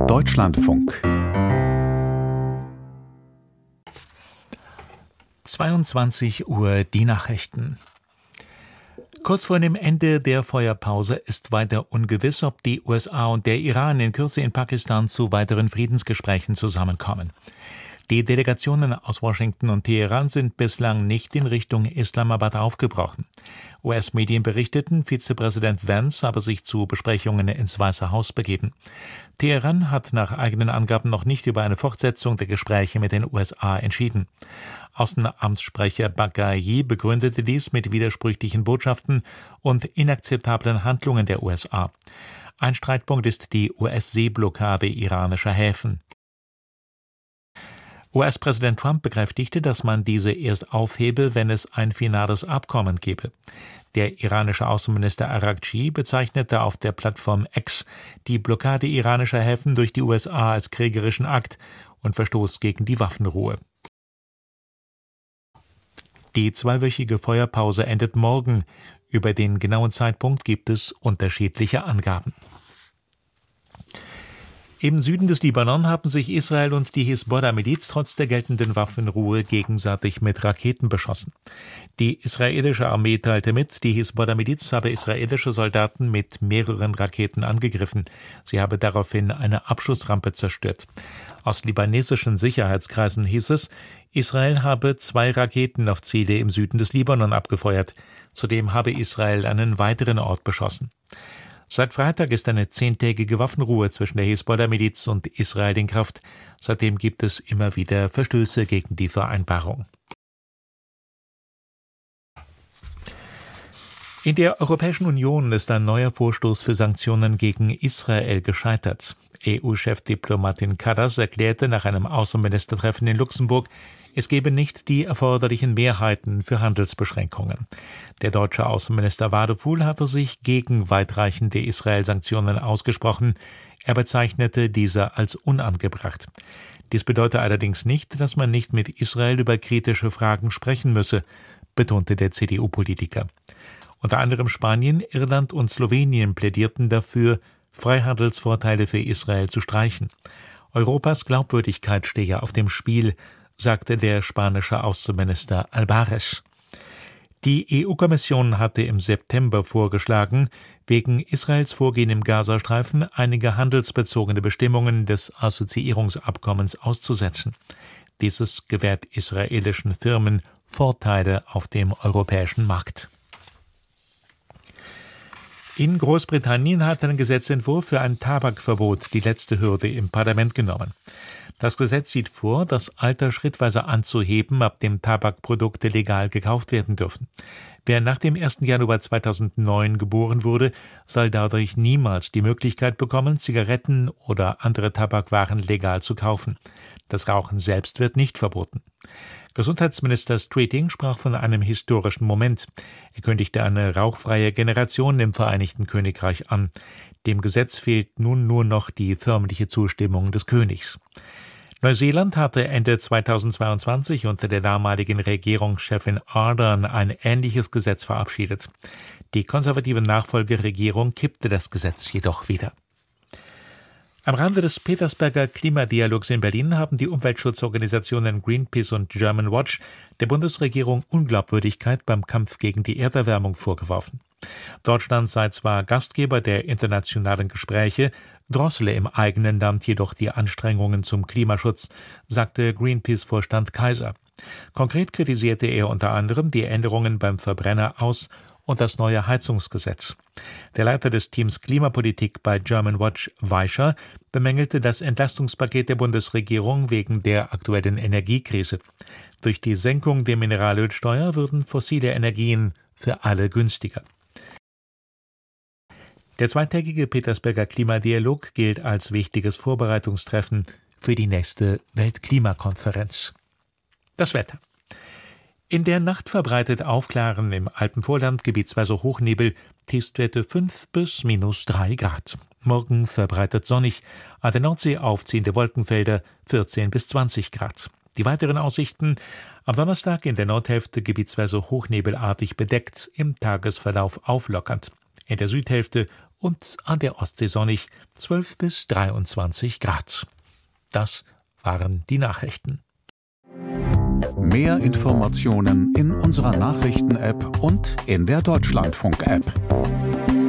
Deutschlandfunk 22 Uhr die Nachrichten. Kurz vor dem Ende der Feuerpause ist weiter ungewiss, ob die USA und der Iran in Kürze in Pakistan zu weiteren Friedensgesprächen zusammenkommen. Die Delegationen aus Washington und Teheran sind bislang nicht in Richtung Islamabad aufgebrochen. US-Medien berichteten, Vizepräsident Vance habe sich zu Besprechungen ins Weiße Haus begeben. Teheran hat nach eigenen Angaben noch nicht über eine Fortsetzung der Gespräche mit den USA entschieden. Außenamtssprecher Baghai begründete dies mit widersprüchlichen Botschaften und inakzeptablen Handlungen der USA. Ein Streitpunkt ist die US-Seeblockade iranischer Häfen. US-Präsident Trump bekräftigte, dass man diese erst aufhebe, wenn es ein finales Abkommen gebe. Der iranische Außenminister Araghchi bezeichnete auf der Plattform X die Blockade iranischer Häfen durch die USA als kriegerischen Akt und Verstoß gegen die Waffenruhe. Die zweiwöchige Feuerpause endet morgen. Über den genauen Zeitpunkt gibt es unterschiedliche Angaben. Im Süden des Libanon haben sich Israel und die Hisbollah-Miliz trotz der geltenden Waffenruhe gegenseitig mit Raketen beschossen. Die israelische Armee teilte mit, die Hisbollah-Miliz habe israelische Soldaten mit mehreren Raketen angegriffen. Sie habe daraufhin eine Abschussrampe zerstört. Aus libanesischen Sicherheitskreisen hieß es, Israel habe 2 Raketen auf Ziele im Süden des Libanon abgefeuert. Zudem habe Israel einen weiteren Ort beschossen. Seit Freitag ist eine 10-tägige Waffenruhe zwischen der Hisbollah-Miliz und Israel in Kraft. Seitdem gibt es immer wieder Verstöße gegen die Vereinbarung. In der Europäischen Union ist ein neuer Vorstoß für Sanktionen gegen Israel gescheitert. EU-Chefdiplomatin Kallas erklärte nach einem Außenministertreffen in Luxemburg, es gebe nicht die erforderlichen Mehrheiten für Handelsbeschränkungen. Der deutsche Außenminister Wadefuhl hatte sich gegen weitreichende Israel-Sanktionen ausgesprochen. Er bezeichnete diese als unangebracht. Dies bedeutet allerdings nicht, dass man nicht mit Israel über kritische Fragen sprechen müsse, betonte der CDU-Politiker. Unter anderem Spanien, Irland und Slowenien plädierten dafür, Freihandelsvorteile für Israel zu streichen. Europas Glaubwürdigkeit stehe auf dem Spiel, sagte der spanische Außenminister Albares. Die EU-Kommission hatte im September vorgeschlagen, wegen Israels Vorgehen im Gazastreifen einige handelsbezogene Bestimmungen des Assoziierungsabkommens auszusetzen. Dieses gewährt israelischen Firmen Vorteile auf dem europäischen Markt. In Großbritannien hat ein Gesetzentwurf für ein Tabakverbot die letzte Hürde im Parlament genommen. Das Gesetz sieht vor, das Alter schrittweise anzuheben, ab dem Tabakprodukte legal gekauft werden dürfen. Wer nach dem 1. Januar 2009 geboren wurde, soll dadurch niemals die Möglichkeit bekommen, Zigaretten oder andere Tabakwaren legal zu kaufen. Das Rauchen selbst wird nicht verboten. Gesundheitsminister Streeting sprach von einem historischen Moment. Er kündigte eine rauchfreie Generation im Vereinigten Königreich an. Dem Gesetz fehlt nun nur noch die förmliche Zustimmung des Königs. Neuseeland hatte Ende 2022 unter der damaligen Regierungschefin Ardern ein ähnliches Gesetz verabschiedet. Die konservative Nachfolgeregierung kippte das Gesetz jedoch wieder. Am Rande des Petersberger Klimadialogs in Berlin haben die Umweltschutzorganisationen Greenpeace und German Watch der Bundesregierung Unglaubwürdigkeit beim Kampf gegen die Erderwärmung vorgeworfen. Deutschland sei zwar Gastgeber der internationalen Gespräche, drossele im eigenen Land jedoch die Anstrengungen zum Klimaschutz, sagte Greenpeace-Vorstand Kaiser. Konkret kritisierte er unter anderem die Änderungen beim Verbrenner aus und das neue Heizungsgesetz. Der Leiter des Teams Klimapolitik bei German Watch, Weischer, bemängelte das Entlastungspaket der Bundesregierung wegen der aktuellen Energiekrise. Durch die Senkung der Mineralölsteuer würden fossile Energien für alle günstiger. Der zweitägige Petersberger Klimadialog gilt als wichtiges Vorbereitungstreffen für die nächste Weltklimakonferenz. Das Wetter. In der Nacht verbreitet Aufklaren im Alpenvorland, gebietsweise Hochnebel, Tiefstwerte 5 bis -3 Grad. Morgen verbreitet sonnig, an der Nordsee aufziehende Wolkenfelder 14 bis 20 Grad. Die weiteren Aussichten: am Donnerstag in der Nordhälfte gebietsweise hochnebelartig bedeckt, im Tagesverlauf auflockernd. In der Südhälfte und an der Ostsee sonnig 12 bis 23 Grad. Das waren die Nachrichten. Mehr Informationen in unserer Nachrichten-App und in der Deutschlandfunk-App.